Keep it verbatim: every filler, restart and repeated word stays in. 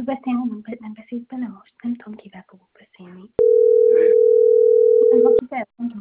beszélni, nem, be- nem beszélsz bele most? Nem tudom, kivel fogok beszélni. Nem, akivel, mondom.